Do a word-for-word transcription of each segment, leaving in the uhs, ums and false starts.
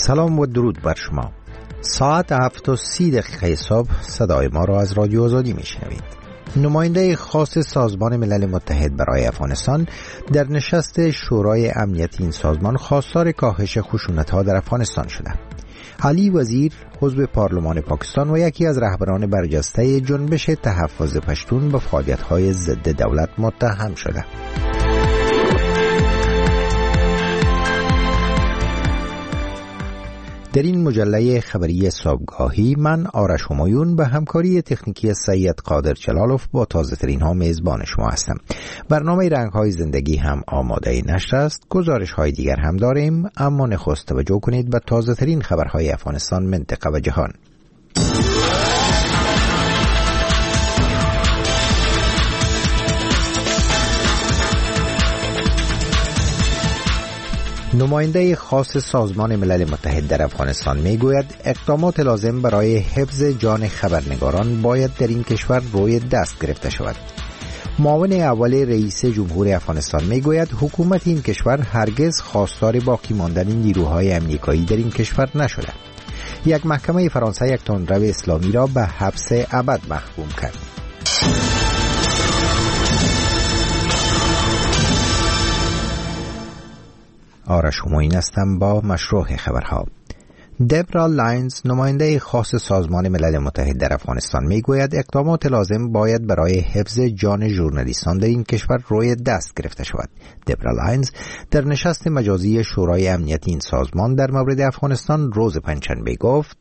سلام و درود بر شما. ساعت هفت و سی دقیقه صبح صدای ما را از رادیو آزادی میشنوید. نماینده خاص سازمان ملل متحد برای افغانستان در نشست شورای امنیت این سازمان خواستار کاهش خشونت‌ها در افغانستان شده. علی وزیر، عضو پارلمان پاکستان و یکی از رهبران برجسته جنبش تحفظ پشتون به فعالیت‌های ضد دولت متهم شده. در این مجله خبری صبحگاهی من آرش همایون به همکاری تکنیکی سید قادر جلالوف با تازه ترین ها میزبان شما هستم. برنامه رنگ های زندگی هم آماده نشر است. گزارش های دیگر هم داریم، اما نخست توجه کنید به تازه ترین خبرهای افغانستان، منطقه و جهان. نماینده خاص سازمان ملل متحد در افغانستان میگوید اقدامات لازم برای حفظ جان خبرنگاران باید در این کشور روی دست گرفته شود. معاون اول رئیس جمهور افغانستان میگوید حکومت این کشور هرگز خواستار باقی ماندن نیروهای امریکایی در این کشور نشده. یک محکمه فرانسه یک تندرو اسلامی را به حبس ابد محکوم کرد. آرش همایون هستم با مشروع خبرها. دبرا لاینز، نماینده خاص سازمان ملل متحد در افغانستان میگوید اقدامات لازم باید برای حفظ جان ژورنالیستان در این کشور روی دست گرفته شود. دبرا لاینز در نشست مجازی شورای امنیت این سازمان در مورد افغانستان روز پنجشنبه گفت: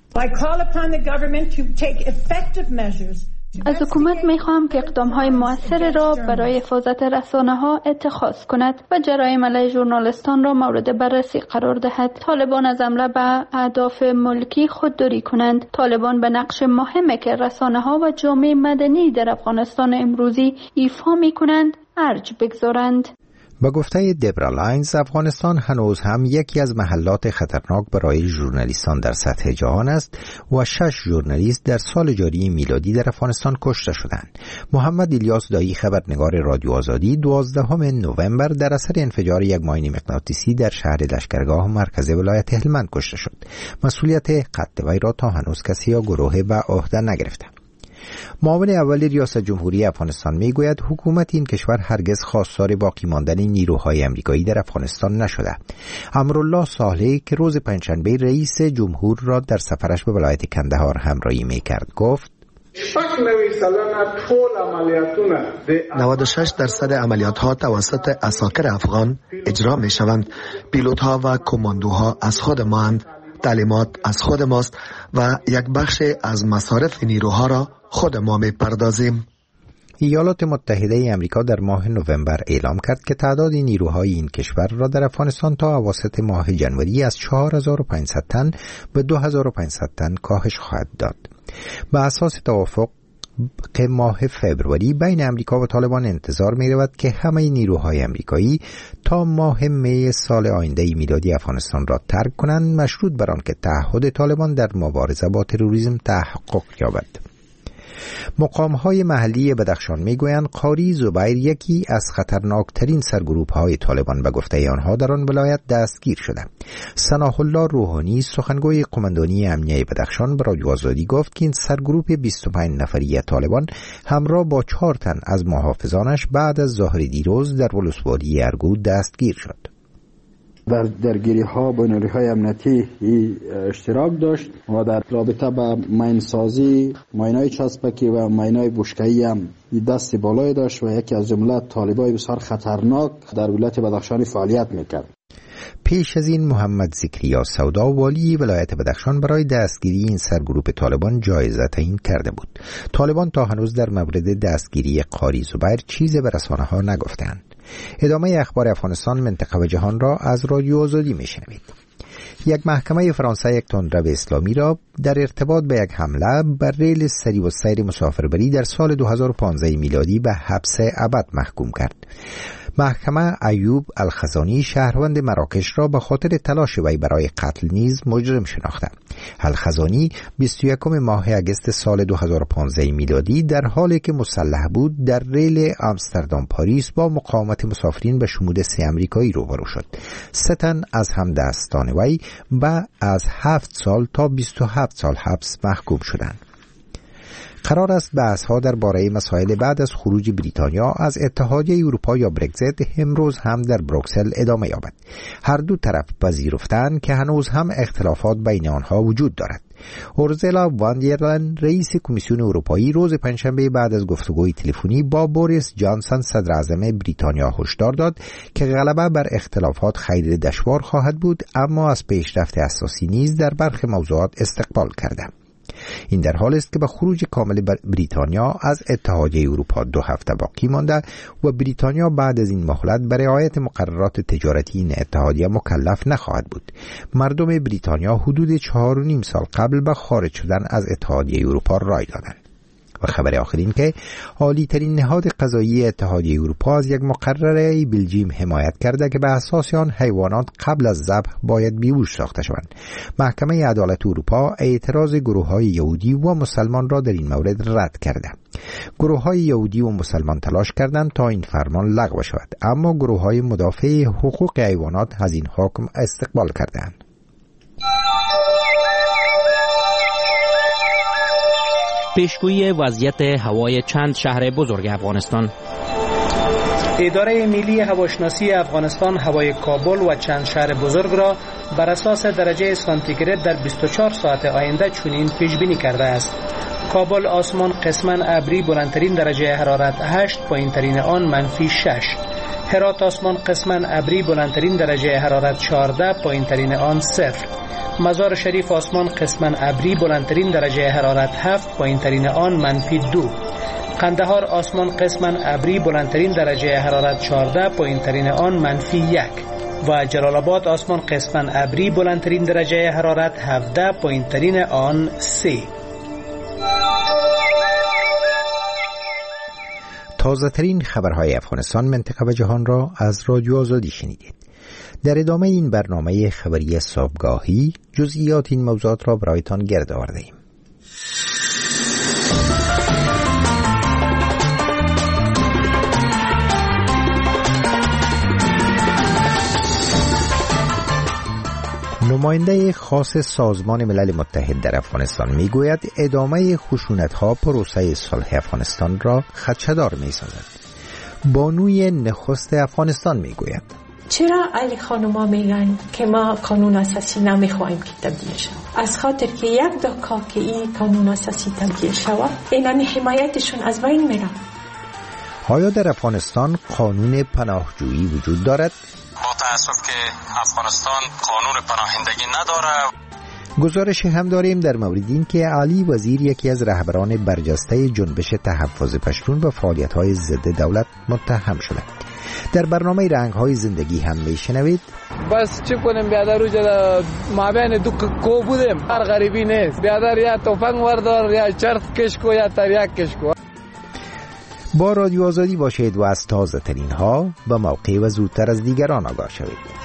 از حکومت میخواهم که اقدامهای موثر را برای حفاظت رسانه‌ها اتخاذ کند و جرایم علیه ژورنالیستان را مورد بررسی قرار دهد. طالبان از حمله به اهداف ملکی خودداری کنند. طالبان به نقش مهمی که رسانه‌ها و جامعه مدنی در افغانستان امروزی ایفا میکنند ارج بگذارند. با گفته دبرا لاینز، افغانستان هنوز هم یکی از محلات خطرناک برای ژورنالیستان در سطح جهان است و شش ژورنالیست در سال جاری میلادی در افغانستان کشته شدند. محمد الیاس دایی، خبرنگار رادیو آزادی، دوازدهم نوامبر در اثر انفجار یک ماین مغناطیسی در شهر لشکرگاه مرکز ولایت هلمند کشته شد. مسئولیت قتل وی را تا هنوز کسی یا گروه به عهده نگرفته. معاون اول ریاست جمهوری افغانستان میگوید حکومت این کشور هرگز خواستار باقی ماندن نیروهای امریکایی در افغانستان نشده. امرالله صالح که روز پنجشنبه رئیس جمهور را در سفرش به ولایت کندهار همراهی میکرد گفت: نود و شش درصد عملیات ها توسط عساکر افغان اجرا می شوند. پیلوت ها و کماندوها از خود ما اند. تعلیمات از خود ماست و یک بخش از مصارف نیروها را خود ما می پردازیم. ایالات متحده امریکا در ماه نوامبر اعلام کرد که تعداد نیروهای این کشور را در افغانستان تا اواسط ماه جنوری از چهار هزار و پانصد تن به دو هزار و پانصد تن کاهش خواهد داد. به اساس توافق که ماه فبروری بین امریکا و طالبان انتظار می رود که همه نیروهای امریکایی تا ماه می سال آینده میلادی افغانستان را ترک کنند، مشروط بر آن که تعهد طالبان در مبارزه با تروریسم تحقق یابد. مقام‌های محلی بدخشان میگویند قاری زبیر یکی از خطرناکترین سرگروه‌های طالبان به گفته آنها در آن ولایت دستگیر شده. ثناء الله روحانی، سخنگوی قماندانی امنیه بدخشان، به رادیو آزادی گفت که این سرگروه بیست و پنج نفری طالبان همراه با چهار تن از محافظانش بعد از ظهر دیروز در ولسوالی ارگو دستگیر شد. در درگیری ها با نیروهای امنیتی اشتراک داشت و در رابطه با ماینسازی، ماینای چسبکی و ماینای بشکه‌ای هم دست بالای داشت و یکی از جمله طالبای بسیار خطرناک در ولایت بدخشان فعالیت میکرد. پیش از این محمد ذکریا سودا، والی ولایت بدخشان، برای دستگیری این سرگروه طالبان جایزه تعیین کرده بود. طالبان تا هنوز در مورد دستگیری قاری زبیر چیزی به رسانه‌ها نگفتند. ادامه اخبار افغانستان، منطقه و جهان را از رادیو آزادی میشنوید. یک محکمه فرانسه یک تندرو اسلامی را در ارتباط به یک حمله بر ریل سری و سیر مسافربری در سال دو هزار و پانزده میلادی به حبس ابد محکوم کرد. محکمه ایوب الخزانی شهروند مراکش را به خاطر تلاش وی برای قتل نیز مجرم شناخته. الخزانی بیست و یکم ماه اگست سال دو هزار و پانزده میلادی در حالی که مسلح بود در ریل آمستردام پاریس با مقاومت مسافرین به شمول سه امریکایی روبرو شد. سه تن از همدستان وی و از هفت سال تا بیست و هفت سال حبس محکوم شدند. قرار است بحث‌ها درباره مسائل بعد از خروج بریتانیا از اتحادیه اروپا یا برگزیت امروز هم در بروکسل ادامه یابد. هر دو طرف پذیرفتند که هنوز هم اختلافات بین آنها وجود دارد. اورزلا وان در لین رئیس کمیسیون اروپایی روز پنجشنبه بعد از گفتگوی تلفنی با بوریس جانسون صدر اعظم بریتانیا هشدار داد که غلبه بر اختلافات خیلی دشوار خواهد بود، اما از پیشرفت اساسی نیز در برخی موضوعات استقبال کرده. این در حال است که به خروج کامل بریتانیا از اتحادیه اروپا دو هفته باقی مانده و بریتانیا بعد از این مهلت به رعایت مقررات تجارتی این اتحادیه مکلف نخواهد بود. مردم بریتانیا حدود چهار و نیم سال قبل به خارج شدن از اتحادیه اروپا رای دادند. و خبر آخر این که عالی ترین نهاد قضایی اتحادیه اروپا از یک مقرره بلژیم حمایت کرده که به اساس آن حیوانات قبل از ذبح باید بیهوش ساخته شوند. محکمه عدالت اروپا اعتراض گروه‌های یهودی و مسلمان را در این مورد رد کرده. گروه‌های یهودی و مسلمان تلاش کردند تا این فرمان لغو شود، اما گروه‌های مدافع حقوق حیوانات از این حکم استقبال کردند. پیشگویی وضعیت هوای چند شهر بزرگ افغانستان. اداره ملی هواشناسی افغانستان هوای کابل و چند شهر بزرگ را بر اساس درجه سانتیگراد در بیست و چهار ساعت آینده چنین پیش بینی کرده است: کابل آسمان قسما ابری، بلندترین درجه حرارت هشت، پایینترین آن منفی شش. هرات آسمان قسما ابری، بلندترین درجه حرارت چهارده، پایینترین آن صفر. مزار شریف آسمان قسما ابری، بلندترین درجه حرارت هفت، پایینترین آن منفی دو. قندهار آسمان قسما ابری، بلندترین درجه حرارت چهارده، پایینترین آن منفی یک. و جلال آباد آسمان قسما ابری، بلندترین درجه حرارت هفده، پایینترین آن سه. تازه ترین خبرهای افغانستان، منطقه و جهان را از رادیو آزادی شنیدید. در ادامه این برنامه خبری صبحگاهی جزئیات این موضوعات را برایتان گرد آورده‌ایم. نماینده خاص سازمان ملل متحد در افغانستان میگوید ادامه خشونت‌ها پروسه صلح افغانستان را خدشه‌دار می‌سازد. بانوی نخست افغانستان میگوید چرا علی خانوما میگن که ما قانون اساسی نمیخوایم که تبدیل شود؟ از خاطر که یک دکا که این قانون اساسی تبدیل شود، اینمی حمایتشون از بین میره. آیا در افغانستان قانون پناهجویی وجود دارد؟ با تأسف که افغانستان قانون پناهندگی نداره. گزارش هم داریم در مورد این که علی وزیر، یکی از رهبران برجسته جنبش تحفظ پشتون، به فعالیت‌های ضد دولت متهم شده. در برنامه رنگ‌های زندگی هم میشنوید بس چه کنیم بیادر رو جدا ما بین دو کو بودیم، هر غریبی نیست. بیادر یا تفنگ وردار یا چرخ کشکو یا تریاک کشکو. با رادیو آزادی باشید و از تازه ترین ها به موقع و زودتر از دیگران آگاه شوید.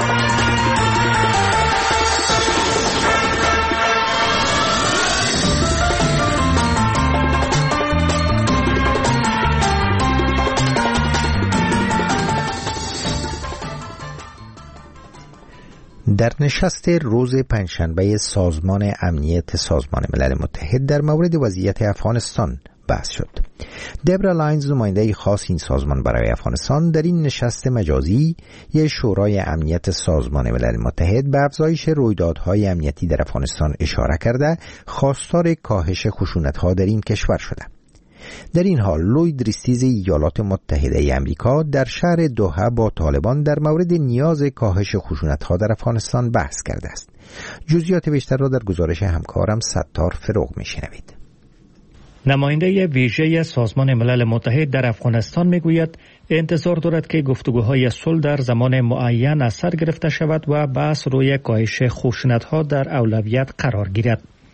در نشست روز پنجشنبه سازمان امنیت سازمان ملل متحد در مورد وضعیت افغانستان بحث شد. دبرا لاینز، نماینده خاص این سازمان برای افغانستان، در این نشست مجازی یک شورای امنیت سازمان ملل متحد به افزایش رویدادهای امنیتی در افغانستان اشاره کرده خواستار کاهش خشونت‌ها در این کشور شده. در این حال لوید ریستیز ایالات متحده آمریکا در شهر دوحه با طالبان در مورد نیاز کاهش خشونت‌ها در افغانستان بحث کرده است. جزئیات بیشتر را در گزارش همکارم ستار فروغ می‌شنوید. نماینده ویژه سازمان ملل متحد در افغانستان میگوید انتظار دارد که گفتگوهای صلح در زمان معین از سر گرفته شود و بحث روی کاهش خشونت‌ها در اولویت قرار گیرد.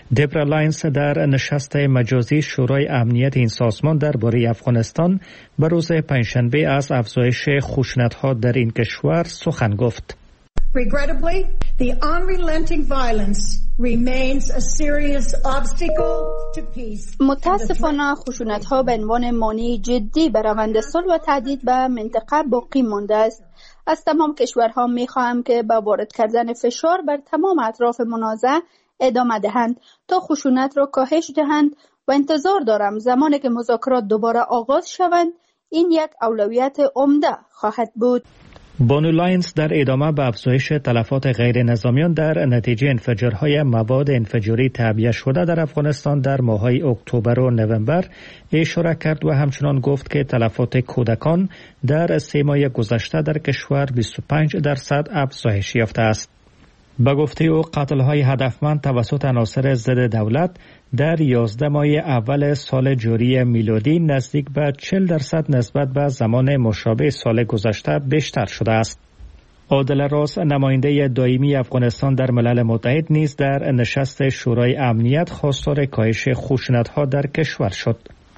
دبرا لاینز در نشست مجازی شورای امنیت این سازمان درباره افغانستان به روز پنجشنبه از افزایش خشونت‌ها در این کشور سخن گفت. Regrettably, the unrelenting violence remains a serious obstacle to peace. متاسفانه خشونت‌ها به عنوان مانع جدی بر روند صلح و تهدید به منطقه باقی مانده است. از تمام کشورها می‌خواهم که با وارد کردن فشار بر تمام اطراف منازعه ادامه دهند تا خشونت را کاهش دهند و انتظار دارم زمانی که مذاکرات دوباره آغاز شوند این یک اولویت عمده خواهد بود. بانو لاینز در ادامه به افزایش تلفات غیر نظامیان در نتیجه انفجارهای مواد انفجاری تعبیه شده در افغانستان در ماه‌های اکتبر و نوامبر اشاره کرد و همچنان گفت که تلفات کودکان در سه ماه گذشته در کشور بیست و پنج درصد افزایش یافته است. به گفته او قتل‌های هدفمند توسط عناصر ضد دولت در یازده ماه اول سال جاری میلادی نزدیک به چهل درصد نسبت به زمان مشابه سال گذشته بیشتر شده است. عادل راس نماینده دائمی افغانستان در ملل متحد نیز در نشست شورای امنیت خواستار کاهش خشونت‌ها در کشور شد.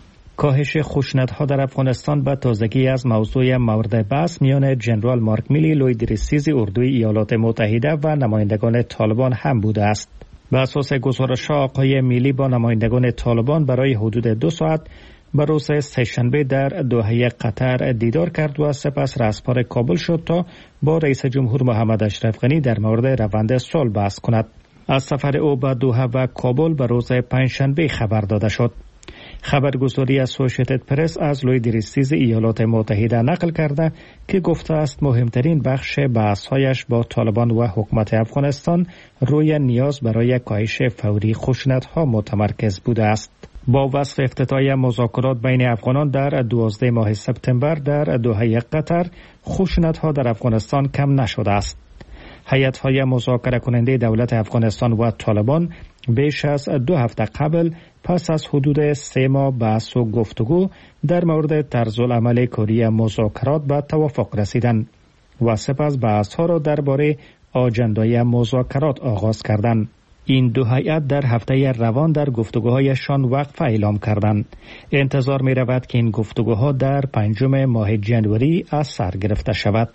کاهش خشونت‌ها در افغانستان به تازگی از موضوع مورد بحث میان جنرال مارک میلی لویدریسیز اردوی ایالات متحده و نمایندگان طالبان هم بوده است. به اساس گزارش آقای میلی با نمایندگان طالبان برای حدود دو ساعت به روز سه‌شنبه در دوحه قطر دیدار کرد و سپس رهسپار کابل شد تا با رئیس جمهور محمد اشرف غنی در مورد روند صلح بحث کند. از سفر او به دوحه و کابل به روز پنجشنبه خبر داده شد. خبرگزاری اسوسییتد پرس از لویدریسیز ایالات متحده نقل کرده که گفته است مهمترین بخش بحث‌هایش با طالبان و حکومت افغانستان روی نیاز برای کاهش فوری خشونت‌ها متمرکز بوده است. با وصف افتتاح مذاکرات بین افغانان در دوازده ماه سپتامبر در دوحه قطر، خشونت‌ها در افغانستان کم نشده است. هیئت‌های مذاکره کننده دولت افغانستان و طالبان بیش از دو هفته قبل پس از حدود سه ماه بحث و گفتگو در مورد طرزالعمل کاری مذاکرات به توافق رسیدند و سپس بحث‌ها را درباره آجندای مذاکرات آغاز کردند. این دو هیئت در هفته روان در گفتگوهایشان وقفه اعلام کردند. انتظار می رود که این گفتگوها در پنجم ماه ژانویه از سر گرفته شود.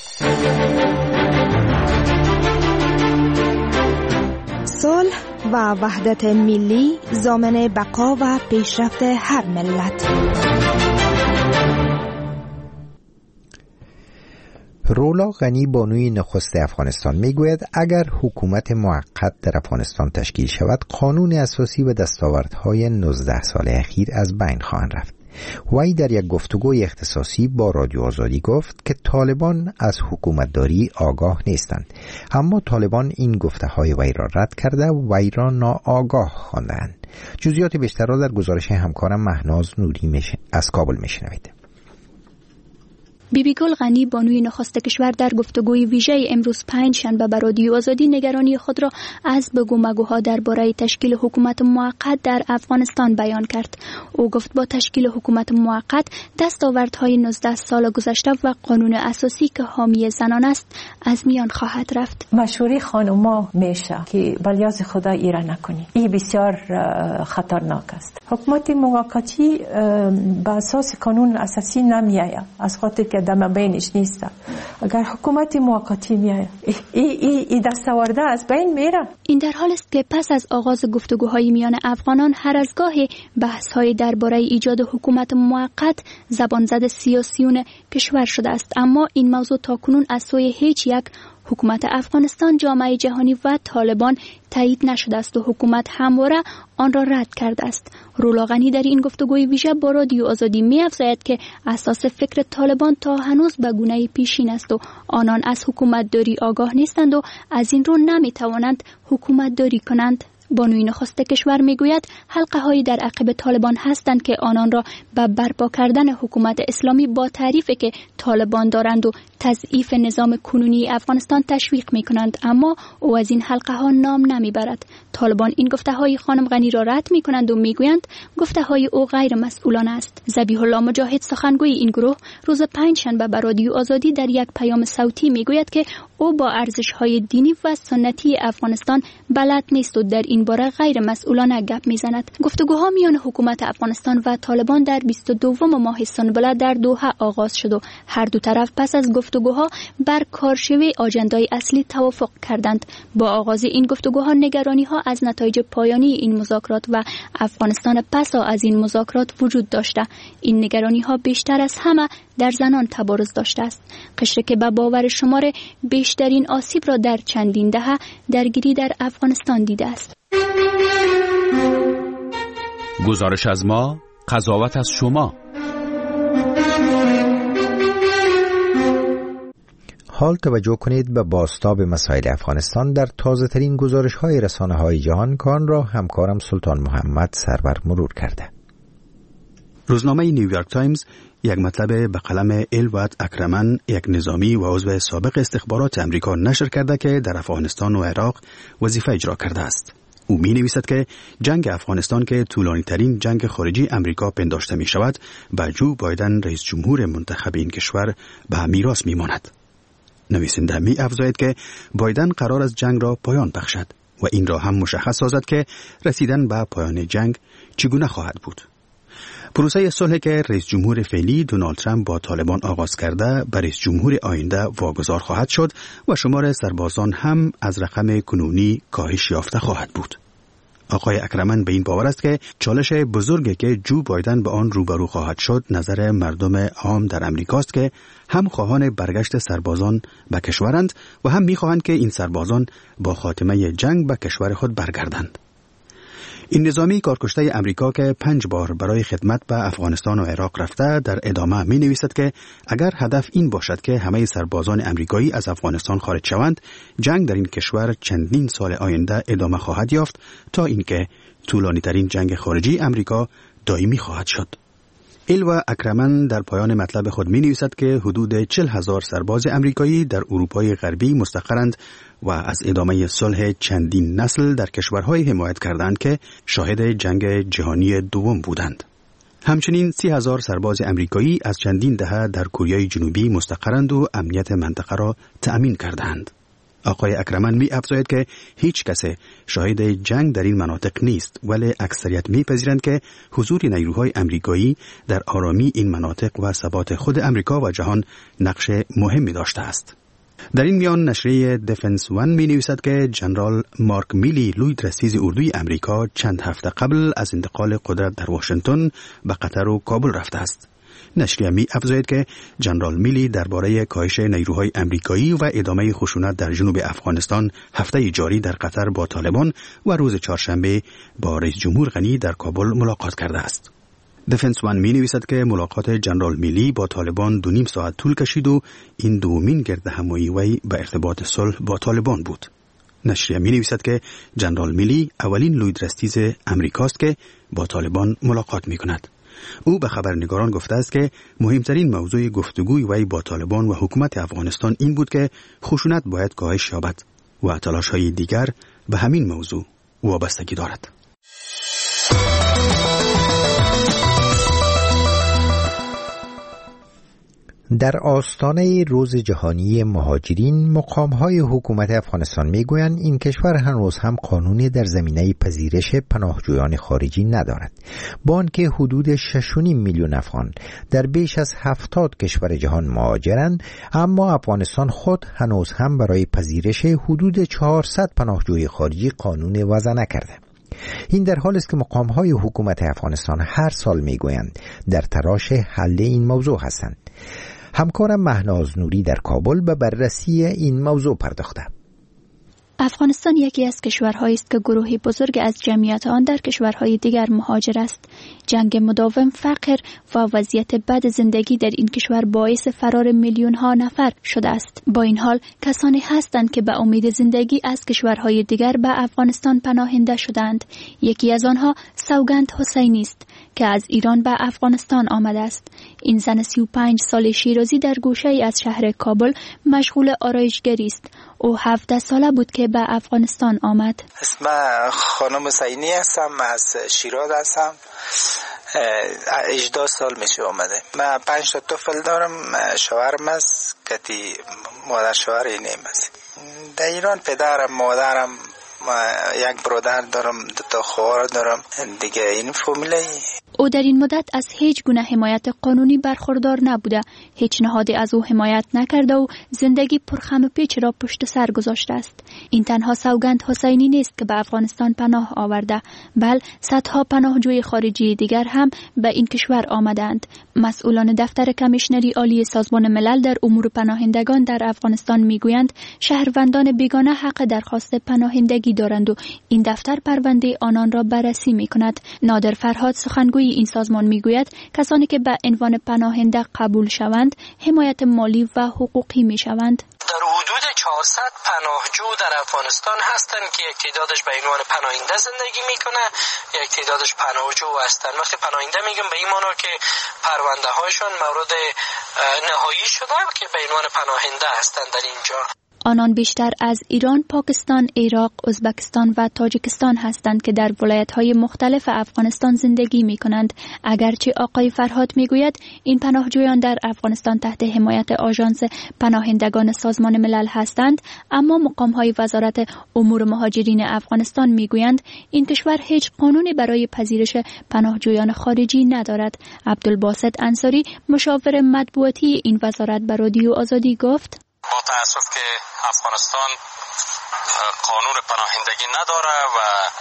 صلح و وحدت ملی ضامن بقا و پیشرفت هر ملت. رولا غنی بانوی نخست افغانستان میگوید اگر حکومت موقت در افغانستان تشکیل شود قانون اساسی و دستاوردهای نوزده سال اخیر از بین خواهند رفت. وی در یک گفتگوی اختصاصی با رادیو آزادی گفت که طالبان از حکومتداری آگاه نیستند، اما طالبان این گفته‌های وی را رد کرده و وی را ناآگاه خواندند. جزئیات بیشتر را در گزارش همکارم مهناز نوری میشه از کابل میشنوید. بیبی گل غنی بانوی نخست کشور در گفتگوی ویژه امروز پنج شنبه به رادیو آزادی نگرانی خود را از بگو مگوها درباره تشکیل حکومت موقت در افغانستان بیان کرد. او گفت با تشکیل حکومت موقت دستاوردهای نوزده سال گذشته و قانون اساسی که حامی زنان است از میان خواهد رفت. مشوره خانوما میشه که بلیاز خدا ایره نکنی. این بسیار خطرناک است. حکومت موقتی به اساس قانون اساسی نمیآید، از خاطر که دم بینش نیست. اگر حکومت موقتی میآید این ای ای دستاورده از بین میره. این در حال است که پس از آغاز گفتگوهای میان افغانان هر از گاهی بحث‌های درباره ایجاد حکومت موقت زبان زد سیاسیون کشور شده است، اما این موضوع تاکنون از سوی هیچ یک حکومت افغانستان، جامعه جهانی و طالبان تایید نشده است و حکومت همواره آن را رد کرده است. رولا غنی در این گفتگوی ویژه با رادیو آزادی می‌افزاید که اساس فکر طالبان تا هنوز به گونه پیشین است و آنان از حکومت داری آگاه نیستند و از این رو نمی‌توانند حکومت داری کنند. بانوی نخست کشور میگوید حلقه هایی در عقب طالبان هستند که آنان را به برپا کردن حکومت اسلامی با تعریفی که طالبان دارند و تضعیف نظام کنونی افغانستان تشویق می کنند، اما او از این حلقه ها نام نمی برد. طالبان این گفته های خانم غنی را رد می کنند و می گویند گفته های او غیر مسئولانه است. ذبیح الله مجاهد سخنگوی این گروه روز پنج شنبه به رادیو آزادی در یک پیام صوتی می گوید که او با ارزش‌های دینی و سنتی افغانستان بلد نیست و در این باره غیر مسئولانه گپ میزند. گفتگوها میان حکومت افغانستان و طالبان در بیست و دوم ماه سنبله در دوحه آغاز شد و هر دو طرف پس از گفتگوها بر کارشوی آجندای اصلی توافق کردند. با آغاز این گفتگوها نگرانی‌ها از نتایج پایانی این مذاکرات و افغانستان پسا از این مذاکرات وجود داشته. این نگرانی‌ها بیشتر از همه در زنان تبارز داشته است. قشری که به باور شمار بیشترین آسیب را در چندین دهه درگیری در افغانستان دیده است. گزارش از ما، قضاوت از شما. حال توجه کنید به بازتاب مسائل افغانستان در تازه ترین گزارش های رسانه های جهان که آن را همکارم سلطان محمد سرور مرور کرده. روزنامه نیویورک تایمز یک مطلب به قلم الوات اکرمن، یک نظامی و عضو سابق استخبارات امریکا نشر کرده که در افغانستان و عراق وظیفه اجرا کرده است. او می نویسد که جنگ افغانستان که طولانی ترین جنگ خارجی امریکا پنداشته می شود، با جو بایدن رئیس جمهور منتخب این کشور به میراث می ماند. نویسنده می افزاید که بایدن قرار است جنگ را پایان بخشد و این را هم مشخص سازد که رسیدن به پایان جنگ چگونه خواهد بود. پروسه صلح که رئیس جمهور فعلی دونالد ترامپ با طالبان آغاز کرده به رئیس جمهور آینده واگذار خواهد شد و شمار سربازان هم از رقم کنونی کاهش یافته خواهد بود. آقای اکرمن به این باور است که چالش بزرگی که جو بایدن به آن روبرو خواهد شد نظر مردم عام در امریکاست که هم خواهان برگشت سربازان به کشورند و هم می‌خواهند که این سربازان با خاتمه جنگ به کشور خود برگردند. این نظامی کارکشته امریکا که پنج بار برای خدمت به افغانستان و عراق رفته در ادامه می نویسد که اگر هدف این باشد که همه سربازان امریکایی از افغانستان خارج شوند، جنگ در این کشور چندین سال آینده ادامه خواهد یافت تا اینکه طولانی ترین جنگ خارجی امریکا دائمی خواهد شد. الوا اکرمن در پایان مطلب خود می نویسد که حدود چهل هزار سرباز امریکایی در اروپای غربی مستقرند و از ادامه صلح چندین نسل در کشورهای حمایت کردند که شاهد جنگ جهانی دوم بودند. همچنین سی هزار سرباز امریکایی از چندین دهه در کره جنوبی مستقرند و امنیت منطقه را تأمین کردند. آقای اکرمن می افزاید که هیچ کس شاهد جنگ در این مناطق نیست، ولی اکثریت می پذیرند که حضور نیروهای امریکایی در آرامی این مناطق و ثبات خود امریکا و جهان نقش مهمی داشته است. در این میان نشریه دفنس ون می نویسد که جنرال مارک میلی لوی درستیز اردوی امریکا چند هفته قبل از انتقال قدرت در واشنگتن به قطر و کابل رفته است. نشریه می افزاید که جنرال میلی درباره کاهش نیروهای امریکایی و ادامه خشونت در جنوب افغانستان هفته جاری در قطر با طالبان و روز چهارشنبه با رئیس جمهور غنی در کابل ملاقات کرده است. دفنس ون می نویسد که ملاقات جنرال میلی با طالبان دو نیم ساعت طول کشید و این دومین گرد همایی وی به ارتباط صلح با طالبان بود. نشریه می نویسد که جنرال میلی اولین لوی درستیز امریکاست که با طالبان ملاقات می کند. او به خبرنگاران گفته است که مهمترین موضوع گفتگوی وی با طالبان و حکومت افغانستان این بود که خشونت باید کاهش یابد و تلاش‌های دیگر به همین موضوع وابستگی دارد. در آستانه روز جهانی مهاجرین، مقام‌های حکومت افغانستان می‌گویند این کشور هنوز هم قانونی در زمینه پذیرش پناهجویان خارجی ندارد. با آنکه حدود شش و نیم میلیون افغان در بیش از هفتاد کشور جهان مهاجرند، اما افغانستان خود هنوز هم برای پذیرش حدود چهارصد پناهجوی خارجی قانون وضع نکرده. این در حالی است که مقام‌های حکومت افغانستان هر سال می‌گویند در تلاش حل این موضوع هستند. همکارم مهناز نوری در کابل به بررسی این موضوع پرداخته. افغانستان یکی از کشورهایی است که گروهی بزرگ از جمعیت آن در کشورهای دیگر مهاجر است. جنگ مداوم، فقر و وضعیت بد زندگی در این کشور باعث فرار میلیون ها نفر شده است. با این حال کسانی هستند که به امید زندگی از کشورهای دیگر به افغانستان پناهنده شدند. یکی از آنها سوگند حسینی است که از ایران به افغانستان آمده است. این زن سی و پنج ساله شیرازی در گوشه ای از شهر کابل مشغول آرایشگری است. او هفده ساله بود که به افغانستان آمد. اسم خانم حسینی هستم، از شیراز هستم. هجده سال میشه آمده. من پنج تا طفل دارم. شوهرم است که مادر شوهر اینم است. در ایران پدرم، مادرم، یک برادر دارم، دو تا خواهر دارم دیگه. این فامیلی. او در این مدت از هیچ گونه حمایت قانونی برخوردار نبوده، هیچ نهادی از او حمایت نکرده و زندگی پرخم و پیچ را پشت سر گذاشته است. این تنها سوگند حسینی نیست که به افغانستان پناه آورده، بل صدها پناهجوی خارجی دیگر هم به این کشور آمدند. مسئولان دفتر کمیشنری عالی سازمان ملل در امور پناهندگان در افغانستان میگویند شهروندان بیگانه حق درخواست پناهندگی دارند و این دفتر پرونده آنان را بررسی میکند. نادر فرهاد سخنگوی این سازمان میگوید کسانی که به عنوان پناهنده قبول شوند حمایت مالی و حقوقی میشوند. در حدود چهارصد پناهجو در افغانستان هستند که یک تعدادش به عنوان پناهنده زندگی میکنه، یک تعدادش پناهجو هستند. وقتی پناهنده میگم به این معنی که پرونده هایشان مورد نهایی شده که به عنوان پناهنده هستند در اینجا. آنان بیشتر از ایران، پاکستان، عراق، ازبکستان و تاجیکستان هستند که در ولایت‌های مختلف افغانستان زندگی می‌کنند. اگرچه آقای فرهاد می‌گوید این پناهجویان در افغانستان تحت حمایت آژانس پناهندگان سازمان ملل هستند، اما مقام‌های وزارت امور مهاجرین افغانستان می‌گویند این کشور هیچ قانونی برای پذیرش پناهجویان خارجی ندارد. عبدالباسط انصاری، مشاور مطبوعاتی این وزارت به رادیو آزادی گفت: با تاسف که افغانستان قانون پناهندگی نداره و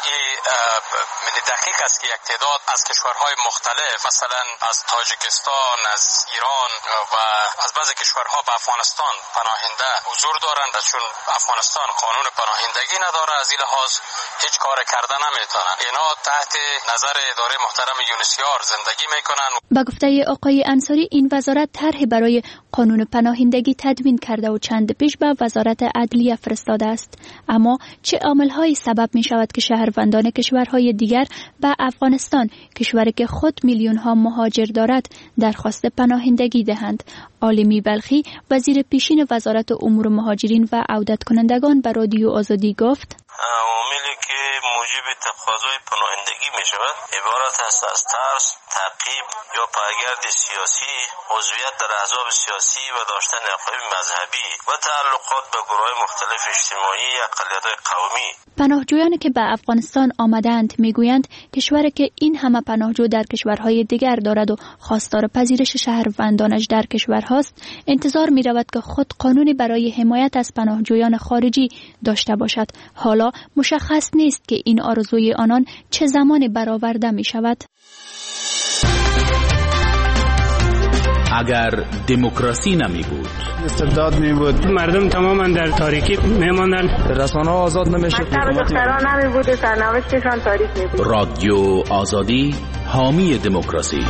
این دقیق است که یک تعداد از کشورهای مختلف مثلا از تاجیکستان، از ایران و از بعضی کشورها به افغانستان پناهنده حضور دارند، چون افغانستان قانون پناهندگی نداره از این لحاظ هیچ کار کرده نمیتونن. اینا تحت نظر اداره محترم یونسیار زندگی میکنن. با گفته آقای انصاری این وزارت طرح برای قانون پناهندگی تدوین کرده و چند پیش به وزارت عدلیه فرستاده است. اما چه عامل‌هایی سبب می شود که شهروندان کشورهای دیگر به افغانستان، کشوری که خود میلیون‌ها مهاجر دارد، درخواست پناهندگی دهند؟ عالمی بلخی، وزیر پیشین وزارت امور مهاجرین و عودت کنندگان به رادیو آزادی گفت: عواملی که موجب تقاضای پناهندگی می شود عبارت است از ترس، تعقیب یا پایگرد سیاسی، عضویت در احزاب سیاسی و داشتن عقاید مذهبی و تعلقات به گروه مختلف اجتماعی یا اقلیت‌های قومی. پناهجویانی که به افغانستان آمدند میگویند کشوری که این همه پناهجو در کشورهای دیگر دارد و خواستار پذیرش شهروندانش در کشورهاست، انتظار می رود که خود قانونی برای حمایت از پناهجویان خارجی داشته باشد. حالا مشخص نیست که این آرزوی آنان چه زمانی برآورده می شود. اگر دموکراسی نمی بود، استبداد می بود، مردم تماما در تاریکی می ماندند، رسانه ها آزاد نمی شد، دختران نمی بود، سرنوشتشان تاریک می بود. رادیو آزادی حامی دموکراسی.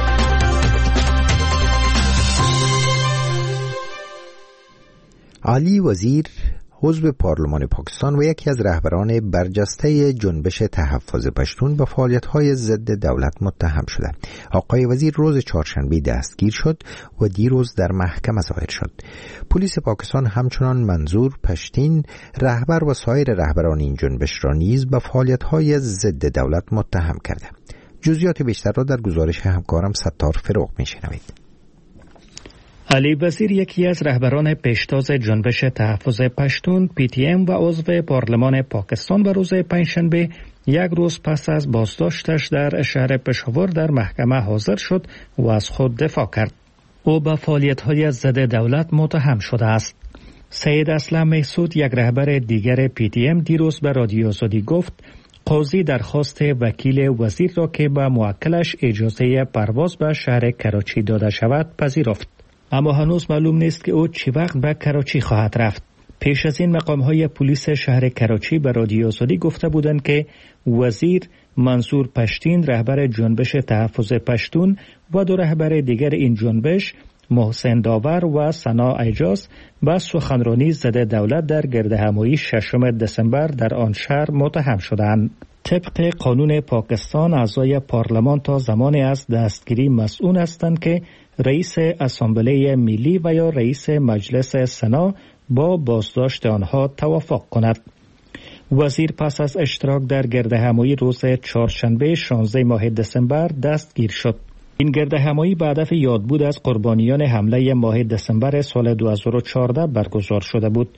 علی وزیر، عضو پارلمان پاکستان و یکی از رهبران برجسته جنبش تحفظ پشتون به فعالیت‌های ضد دولت متهم شده. آقای وزیر روز چهارشنبه دستگیر شد و دیروز در محکمه ظاهر شد. پلیس پاکستان همچنان منظور پشتین، رهبر و سایر رهبران این جنبش را نیز به فعالیت‌های ضد دولت متهم کرده. جزئیات بیشتر را در گزارش همکارم ستار فروغ می‌شنوید. علی وزیر، یکی از رهبران پیشتاز جنبش تحفظ پشتون پی تی ام و عضو پارلمان پاکستان، به روز پنجشنبه یک روز پس از بازداشتش در شهر پشاور در محکمه حاضر شد و از خود دفاع کرد. او به فعالیت‌های ضد دولت متهم شده است. سید اسلم محسود، یک رهبر دیگر پی تی ام، دیروز به رادیو آزادی گفت قاضی درخواست وکیل وزیر را که به موکلش اجازه پرواز به شهر کراچی داده شود پذیرفت. اما هنوز معلوم نیست که او چی وقت به کراچی خواهد رفت. پیش از این مقام‌های پلیس شهر کراچی به رادیو آزادی گفته بودند که وزیر منصور پشتین، رهبر جنبش تحفظ پشتون، و دو رهبر دیگر این جنبش، محسن داور و ثنا ایجاز، به سخنرانی ضد دولت در گردهمایی ششم دسامبر در آن شهر متهم شدند. طبق قانون پاکستان، اعضای پارلمان تا زمانی از دستگیری مسئول هستند که رئیس اسامبله ملی و یا رئیس مجلس سنا با بازداشت آنها توافق کند. وزیر پس از اشتراک در گردهمایی روز چهارشنبه شانزده ماه دسامبر دستگیر شد. این گردهمایی به هدف یادبود از قربانیان حمله ماه دسامبر سال دو هزار و چهارده برگزار شده بود.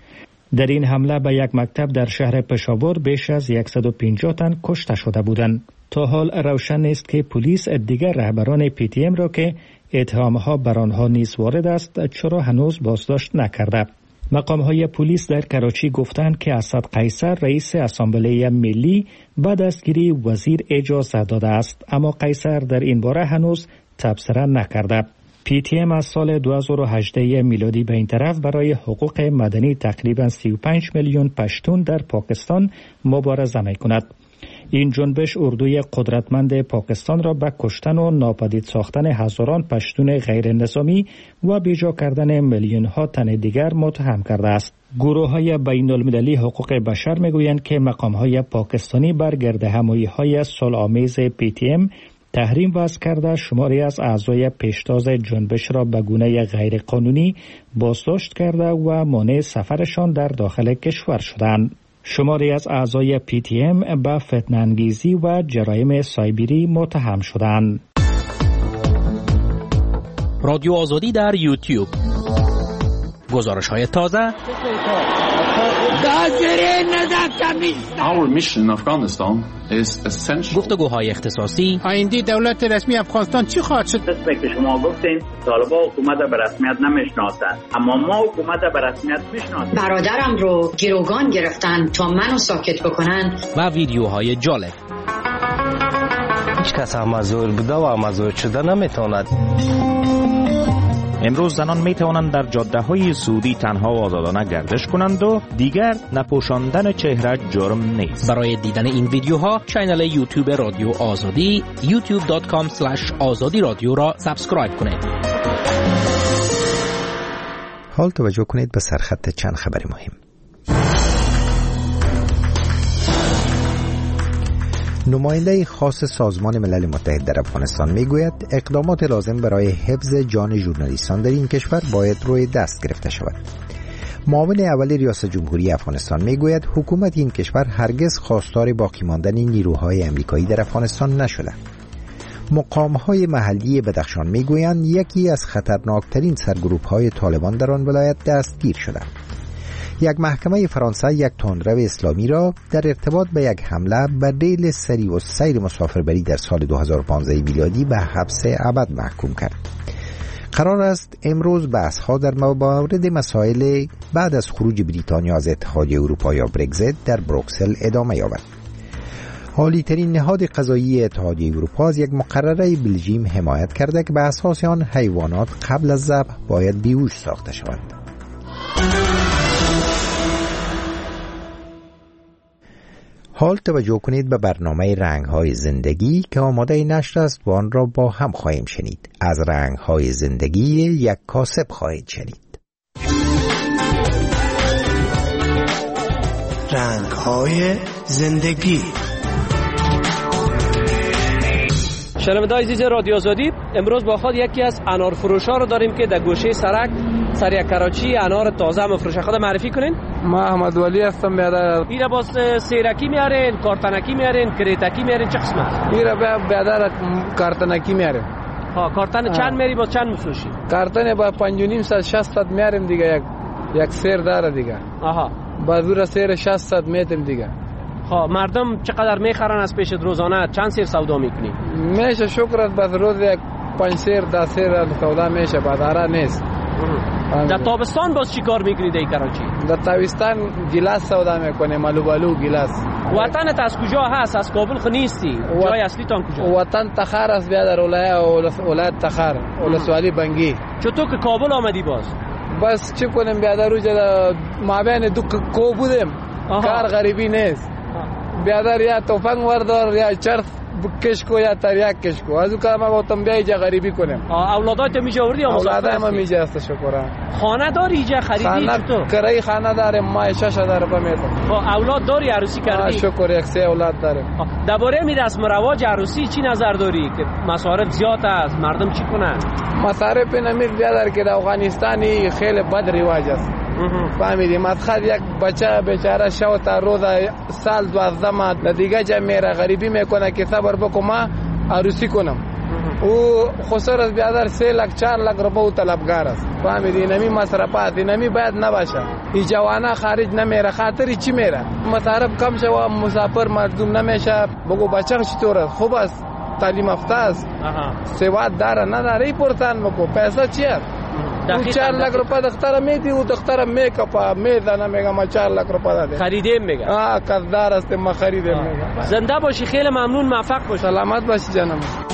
در این حمله به یک مکتب در شهر پشاور بیش از صد و پنجاه تن کشته شده بودند. تا حال روشن نیست که پلیس دیگر رهبران پی تی ام را که اتهامها بر آنها نیز وارد است چرا هنوز بازداشت نکرده. مقام‌های پلیس در کراچی گفتند که اسد قیصر رئیس اسامبله ملی به دستگیری وزیر اجازه داده است، اما قیصر در این باره هنوز تبصره نکرده. پی تی ام از سال دو هزار و هجده میلادی به این طرف برای حقوق مدنی تقریباً سی و پنج میلیون پشتون در پاکستان مبارزه می‌کند. این جنبش اردوی قدرتمند پاکستان را به کشتن و ناپدید ساختن هزاران پشتون غیر نظامی و بیجا کردن میلیون ها تن دیگر متهم کرده است. گروه های بین المللی حقوق بشر میگویند که مقام های پاکستانی بر گردهمایی های صلح‌آمیز پی تی ام تحریم وضع کرده شماری از اعضای پیشتاز جنبش را به گونه غیر قانونی بازداشت کرده و مانع سفرشان در داخل کشور شدند. شماری از اعضای پی تی ام به فتنه‌انگیزی و جرایم سایبری متهم شدند. رادیو آزادی در یوتیوب. گزارش های تازه. Our mission in Afghanistan is essential. گفتگوهای اختصاصی. آینده دولت رسمی افغانستان چی خواهد شد؟ اسمی که شما گفتین طالبان حکومت به رسمیت نمیشناسند، اما ما حکومت به رسمیت میشناسیم. برادرم رو گروگان گرفتن تا منو ساکت بکنن. و ویدیوهای جالب. هیچ کس امازور بوده و امازور شده نمیتواند. امروز زنان می توانند در جاده های سعودی تنها و آزادانه گردش کنند و دیگر نپوشاندن چهره جرم نیست. برای دیدن این ویدیوها کانال یوتیوب رادیو آزادی یوتیوب دات کام اسلش آزادی رادیو را سابسکرایب کنید. حال توجه کنید به سرخط چند خبر مهم. نماینده خاص سازمان ملل متحد در افغانستان میگوید اقدامات لازم برای حفظ جان ژورنالیستان در این کشور باید روی دست گرفته شود. معاون اول ریاست جمهوری افغانستان میگوید حکومت این کشور هرگز خواستار باقی ماندن نیروهای امریکایی در افغانستان نشده. مقام‌های محلی بدخشان میگویند یکی از خطرناکترین سرگروه‌های طالبان در آن ولایت دستگیر شده. یک محکمه فرانسه یک تندرو اسلامی را در ارتباط به یک حمله بر ریل سری و سیر مسافربری در سال دو هزار و پانزده میلادی به حبس ابد محکوم کرد. قرار است امروز بحث‌ها در مورد مسائل بعد از خروج بریتانیا از اتحادیه اروپا یا برگزیت در بروکسل ادامه یابد. عالی‌ترین نهاد قضایی اتحادیه اروپا از یک مقرره بلژیم حمایت کرده که به اساس آن حیوانات قبل از ذبح باید بیهوش ساخته شوند. حال توجه کنید به برنامه رنگ‌های زندگی که آماده نشر است و آن را با هم خواهیم شنید. از رنگ‌های زندگی یک کاسب خواهید شنید. رنگ‌های زندگی. شنونده‌های عزیز رادیو آزادی، امروز با خود یکی از انار فروش‌ها رو داریم که در گوشه سرک سریع کراچی انار تازه مفروشه. خود معرفی کنین. ما احمد ولی هستم. بیادر ایره باز سیرکی میارین، کارتنکی میارین، کریتکی میارین، چه قسمه؟ ایره بیادر کارتنکی میارین. ها کارتن چند میاری باز چند میفروشی؟ کارتن با پنج و نیم صد شصت میاریم دیگه. یک یک سیر داره دیگه. آها. بازور سیر شصت میتیم دیگه. خب مردم چقدر میخرن از پیش روزانه؟ چند سیر سودا میکنی؟ میشه شکرت بس روز یک پنج سیر ده سیر سودا میشه، بازار نیست. در تابستان باز چی کار میکنی در کراچی؟ در تابستان گیلاس سودا میکنیم، آلو بالو گیلاس. وطنت از کجا هست؟ از کابل خو نیستی؟ جای اصلی تان کجا؟ وطن تخار است بیادر، ولایت ولایت تخار، ولسوالی بنگی. چطور که کابل آمدی باز؟ بس چی کنیم بیادر، روز مابین دو کو بودیم. کار غریبی نیست بیادر، یا توفنگ وردار یا چرخ کشکو یا تریاک کشکو. از اون کار ما گفتم بیا اینجا غریبی کنیم. اولادات میجا آوردی یا مسافر هستی؟ اولادای ما میجا است شکر. خانه داری اینجا خریدی؟ خانه کرای خانه داریم ما، شش هزار روپیه میدم. اولاد داری؟ عروسی کردی؟ شکر یک سه اولاد داریم. درباره می رسم و رواج عروسی چی نظر داری که مصارف زیاد است؟ مردم چی کنن؟ مصارف نمید بیادر که در افغانستانی خیلی بد رواج است. فهمیدی؟ مدخل یک بچه بیچاره شو تا روز سال دوازده ماه دیگه جا میره غریبی میکنه که صبر بکن ما عروسی کنم. او خسر از بیادر سه لک چهار لک روپه طلبگار است. فهمیدی؟ نمی مصرفات نمی باید نباشه. این جوانا خارج نمیره. خاطری چی میره؟ مصارف کم شوه، مسافر مردم نمیشه. بگو بچه چطوره؟ خوب است، تعلیم یافته است، سواد داره نداره، پرسان بگو پیسه چیه؟ او چهار لک روپه دختر میدی، او دختر میکاپا میزنه، میگه ما چهار لک روپه داده خریدیم میگه. آه قدردان است، ما خریدیم میگه. زنده باشی، خیلی ممنون، موفق باشی. سلامت باشی جانم.